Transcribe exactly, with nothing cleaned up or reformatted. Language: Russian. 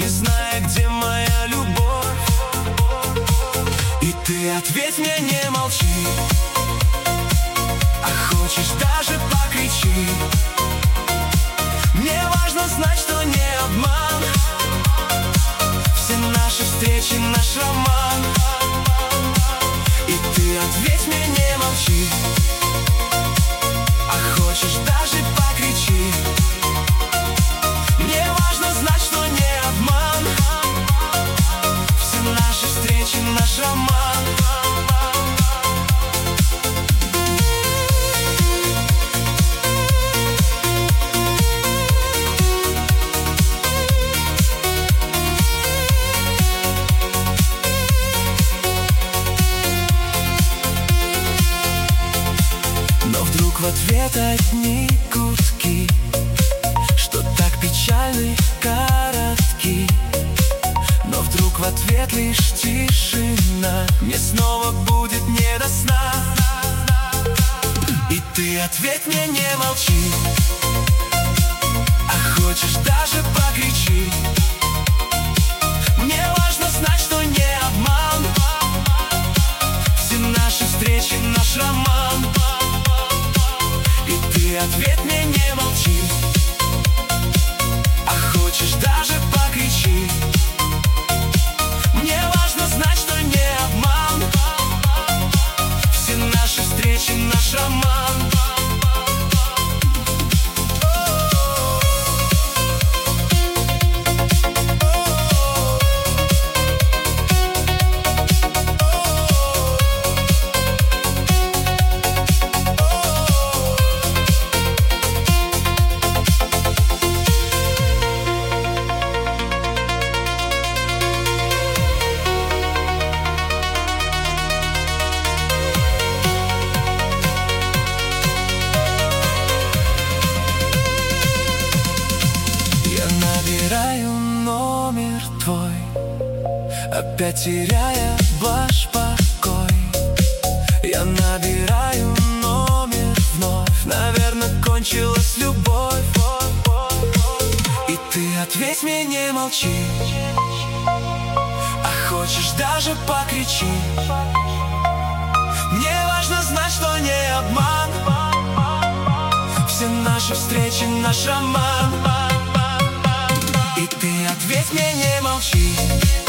не зная, где моя любовь. И ты ответь мне, не молчи, а хочешь, даже покричи. Мне важно знать, что не обман все наши встречи, наш роман. И ты ответь мне, не молчи, а хочешь, даже покричи. Мне важно знать, что не обман все наши встречи, наш роман. Но вдруг в ответ одни гудки, что так печальны, коротки. Но вдруг в ответ лишь тишина, мне снова будет не до сна. И ты ответь мне, не молчи, а хочешь, даже покричи. Мне важно знать, что не обман все наши встречи, наш роман. И ты ответь мне, не молчи, а хочешь, даже покричи. Мне важно знать, что не обман все наши встречи, наш роман. Набираю номер твой, опять теряя ваш покой. Я набираю номер вновь, наверное, кончилась любовь. И ты ответь мне, не молчи, а хочешь, даже покричи. Мне важно знать, что не обман все наши встречи, наш роман. И ты ответь мне, не молчи,